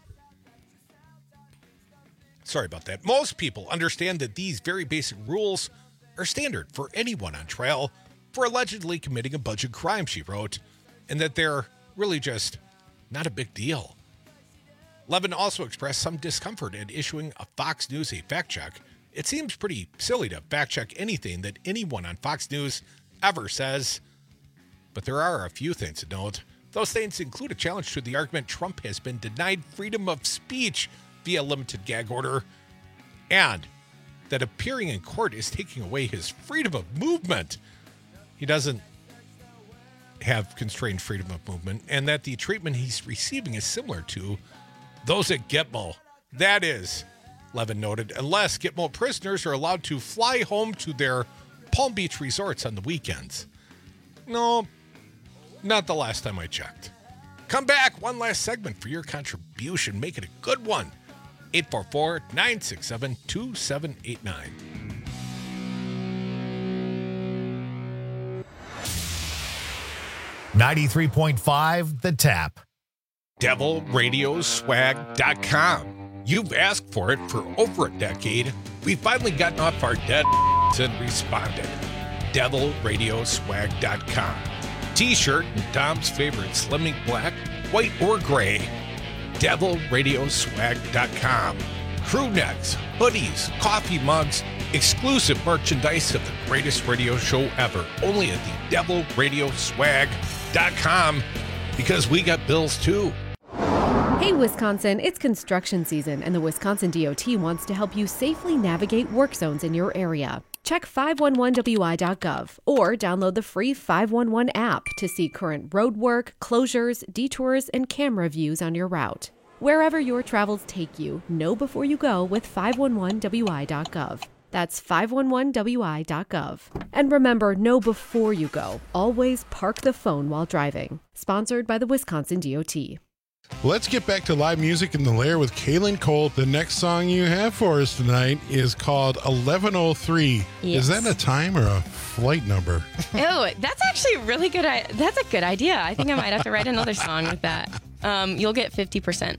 Sorry about that. Most people understand that these very basic rules are standard for anyone on trial for allegedly committing a bunch of crimes, she wrote, and that they're really just not a big deal. Levin also expressed some discomfort at issuing a Fox News a fact check. It seems pretty silly to fact check anything that anyone on Fox News ever says, but there are a few things to note. Those things include a challenge to the argument Trump has been denied freedom of speech via limited gag order, and that appearing in court is taking away his freedom of movement. He doesn't have constrained freedom of movement, and that the treatment he's receiving is similar to those at Gitmo. That is, Levin noted, unless Gitmo prisoners are allowed to fly home to their Palm Beach resorts on the weekends. No, not the last time I checked. Come back, one last segment for your contribution. Make it a good one. 844-967-2789. .5 The Tap. DevilRadiosSwag.com. You've asked for it for over a decade. We've finally gotten off our dead and responded. DevilRadioswag.com. T-shirt in Tom's favorite slimming black, white, or gray. DevilRadioswag.com. Crew necks, hoodies, coffee mugs, exclusive merchandise of the greatest radio show ever. Only at the DevilRadioswag.com, because we got bills too. Hey, Wisconsin, it's construction season, and the Wisconsin DOT wants to help you safely navigate work zones in your area. Check 511wi.gov or download the free 511 app to see current road work, closures, detours, and camera views on your route. Wherever your travels take you, know before you go with 511wi.gov. That's 511wi.gov. And remember, know before you go. Always park the phone while driving. Sponsored by the Wisconsin DOT. Let's get back to live music in the Lair with Kaylin Cole. The next song you have for us tonight is called 1103. Yes. Is that a time or a flight number? Oh, that's actually really good. That's a good idea. I think I might have to write another song with that. You'll get 50%.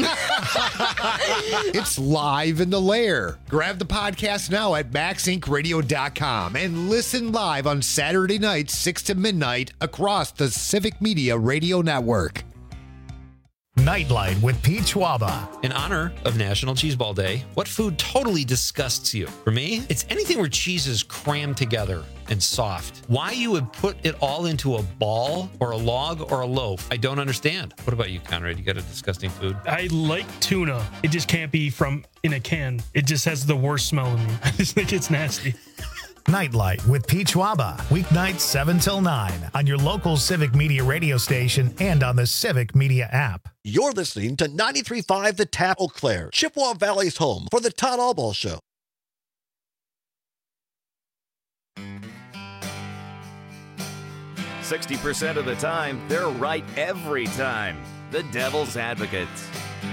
It's live in the Lair. Grab the podcast now at maxincradio.com and listen live on Saturday nights, 6 to midnight across the Civic Media Radio Network. Nightlight with Pete Schwaba. In honor of National Cheeseball Day, what food totally disgusts you? For me, it's anything where cheese is crammed together and soft. Why you would put it all into a ball or a log or a loaf, I don't understand. What about you, Conrad? You got a disgusting food? I like tuna. It just can't be from in a can. It just has the worst smell in me. I just think it's nasty. Nightlight with Pete Schwaba. Weeknights 7 till 9 on your local Civic Media radio station and on the Civic Media app. You're listening to 93.5 The Tap, Eau Claire, Chippewa Valley's home for the Todd Allball Show. %60 of the time, they're right every time. The Devil's Advocates.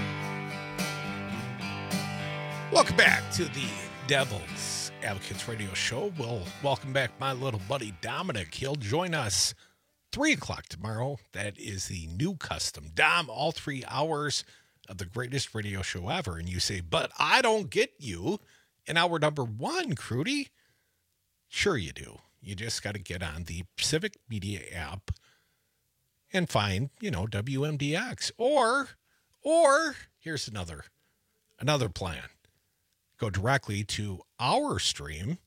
Welcome back to the Devil's Advocates Radio Show. We'll welcome back my little buddy Dominic. He'll join us 3 o'clock tomorrow. That is the new custom. Dom, all 3 hours of the greatest radio show ever. And you say, but I don't get you in hour number 1, Crudy. Sure you do. You just got to get on the Civic Media app and find, WMDX. Or here's another plan. Go directly to our stream,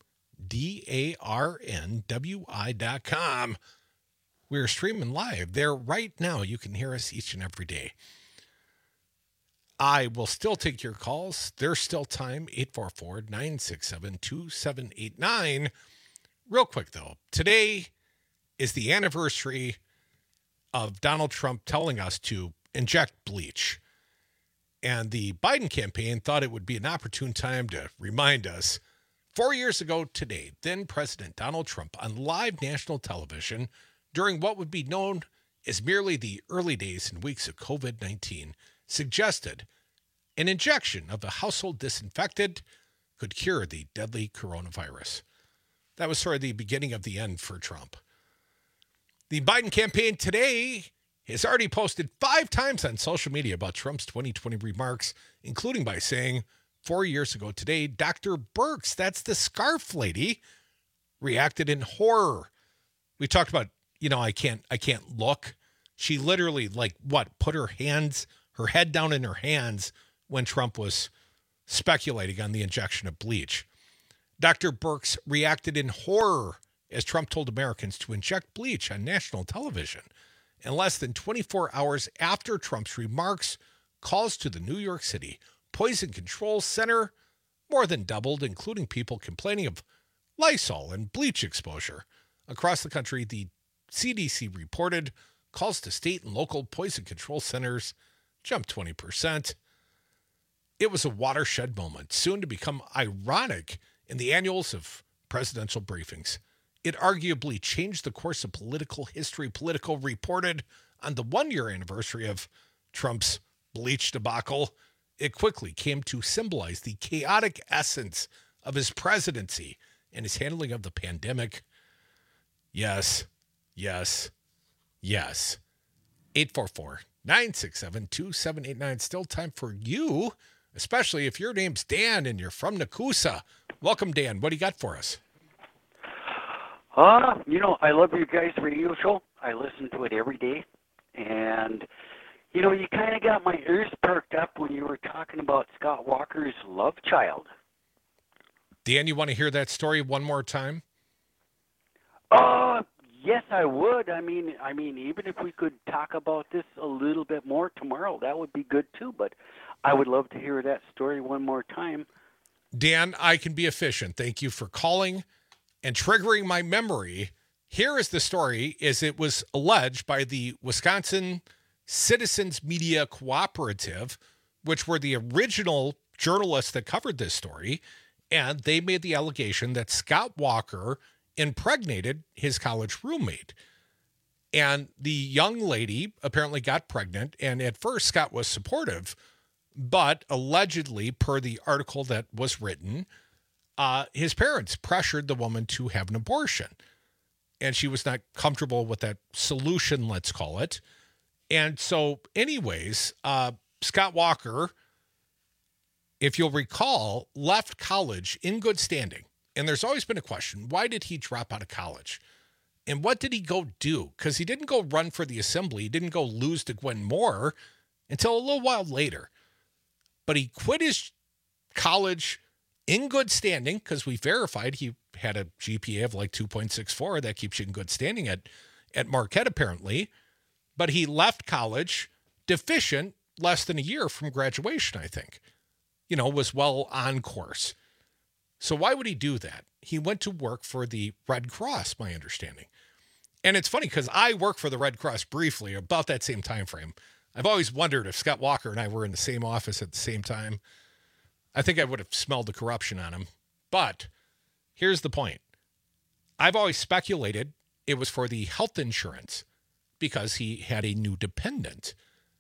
DARNWI.com. We're streaming live there right now. You can hear us each and every day. I will still take your calls. There's still time, 844-967-2789. Real quick, though, today is the anniversary of Donald Trump telling us to inject bleach. And the Biden campaign thought it would be an opportune time to remind us, 4 years ago today, then President Donald Trump on live national television during what would be known as merely the early days and weeks of COVID-19 suggested an injection of a household disinfectant could cure the deadly coronavirus. That was sort of the beginning of the end for Trump. The Biden campaign today has already posted 5 times on social media about Trump's 2020 remarks, including by saying, 4 years ago today, Dr. Birx, that's the scarf lady, reacted in horror. We talked about, I can't look. She literally, put her head down in her hands when Trump was speculating on the injection of bleach. Dr. Birx reacted in horror as Trump told Americans to inject bleach on national television. And less than 24 hours after Trump's remarks, calls to the New York City Poison Control Center more than doubled, including people complaining of Lysol and bleach exposure. Across the country, the CDC reported calls to state and local poison control centers jumped 20%. It was a watershed moment, soon to become ironic in the annuals of presidential briefings. It arguably changed the course of political history. Politico reported on the 1-year anniversary of Trump's bleach debacle. It quickly came to symbolize the chaotic essence of his presidency and his handling of the pandemic. Yes. 844-967-2789. Still time for you especially if your name's Dan and you're from Nakusa. Welcome, Dan. What do you got for us? I love your guys' radio show. I listen to it every day. And, you kind of got my ears perked up when you were talking about Scott Walker's love child. Dan, you want to hear that story one more time? Yes, I would. I mean, even if we could talk about this a little bit more tomorrow, that would be good too. But I would love to hear that story one more time. Dan, I can be efficient. Thank you for calling and triggering my memory. Here is the story, as it was alleged by the Wisconsin Citizens Media Cooperative, which were the original journalists that covered this story, and they made the allegation that Scott Walker impregnated his college roommate. And the young lady apparently got pregnant, and at first Scott was supportive, but allegedly, per the article that was written, his parents pressured the woman to have an abortion. And she was not comfortable with that solution, let's call it. And so anyways, Scott Walker, if you'll recall, left college in good standing. And there's always been a question, why did he drop out of college? And what did he go do? Because he didn't go run for the assembly. He didn't go lose to Gwen Moore until a little while later. But he quit his college in good standing because we verified he had a GPA of like 2.64. That keeps you in good standing at Marquette, apparently. But he left college deficient less than a year from graduation, I think. Was well on course. So why would he do that? He went to work for the Red Cross, my understanding. And it's funny because I worked for the Red Cross briefly about that same time frame. I've always wondered if Scott Walker and I were in the same office at the same time. I think I would have smelled the corruption on him. But here's the point. I've always speculated it was for the health insurance because he had a new dependent.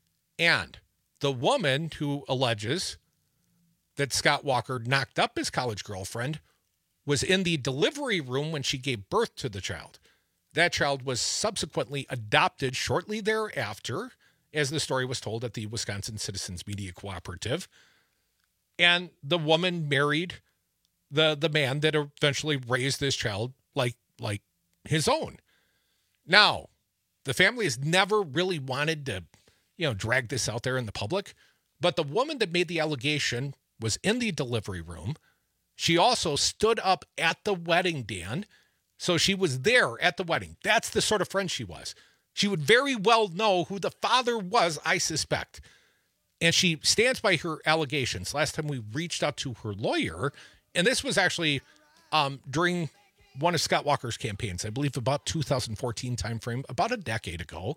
And the woman who alleges that Scott Walker knocked up his college girlfriend was in the delivery room when she gave birth to the child. That child was subsequently adopted shortly thereafter, as the story was told at the Wisconsin Citizens Media Cooperative. And the woman married the man that eventually raised this child like his own. Now, the family has never really wanted to, drag this out there in the public. But the woman that made the allegation was in the delivery room. She also stood up at the wedding, Dan. So she was there at the wedding. That's the sort of friend she was. She would very well know who the father was, I suspect. And she stands by her allegations. Last time we reached out to her lawyer, and this was actually during one of Scott Walker's campaigns, I believe about 2014 timeframe, about a decade ago.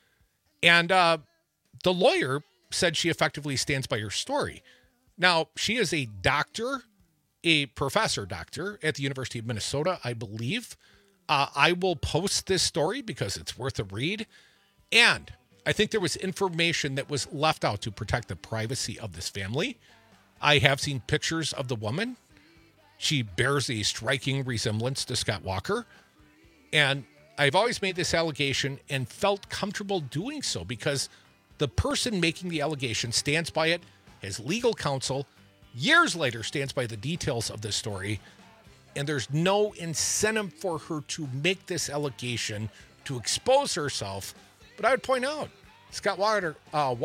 And the lawyer said she effectively stands by her story. Now, she is a doctor, a professor doctor at the University of Minnesota, I believe. I will post this story because it's worth a read. And I think there was information that was left out to protect the privacy of this family. I have seen pictures of the woman. She bears a striking resemblance to Scott Walker. And I've always made this allegation and felt comfortable doing so because the person making the allegation stands by it. His legal counsel, years later, stands by the details of this story, and there's no incentive for her to make this allegation, to expose herself. But I would point out, Scott Walker,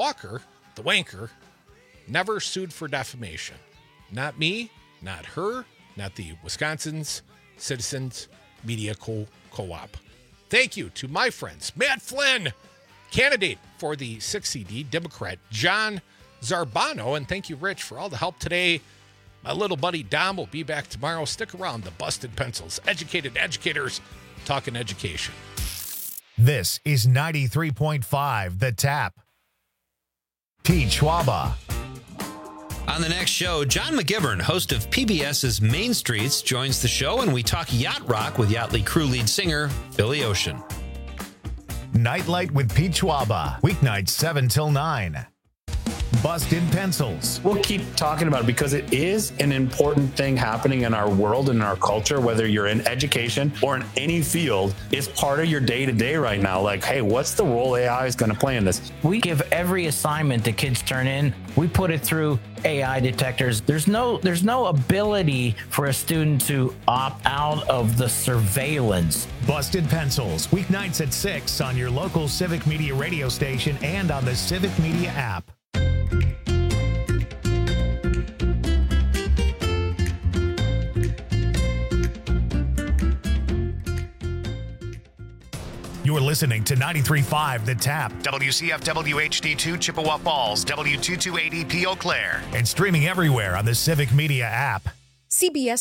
the wanker, never sued for defamation. Not me, not her, not the Wisconsin's Citizens Media Co-op. Thank you to my friends, Matt Flynn, candidate for the 6th CD, Democrat John Zarbano, and thank you, Rich, for all the help today. My little buddy Dom will be back tomorrow. Stick around. The Busted Pencils, educated educators talking education. This is 93.5 The Tap. Pete Schwaba. On the next show, John McGivern, host of PBS's Main Streets, joins the show, and we talk yacht rock with Yachtly crew lead singer Billy Ocean. Nightlight with Pete Schwaba, weeknights 7 till 9. Busted Pencils. We'll keep talking about it because it is an important thing happening in our world and in our culture, whether you're in education or in any field. It's part of your day-to-day right now. Like, hey, what's the role AI is going to play in this? We give every assignment that kids turn in, we put it through AI detectors. There's no ability for a student to opt out of the surveillance. Busted Pencils, weeknights at 6 on your local Civic Media radio station and on the Civic Media app. You're listening to 93.5 The Tap, WCFW HD2 Chippewa Falls, W228EP Eau Claire, and streaming everywhere on the Civic Media app. CBS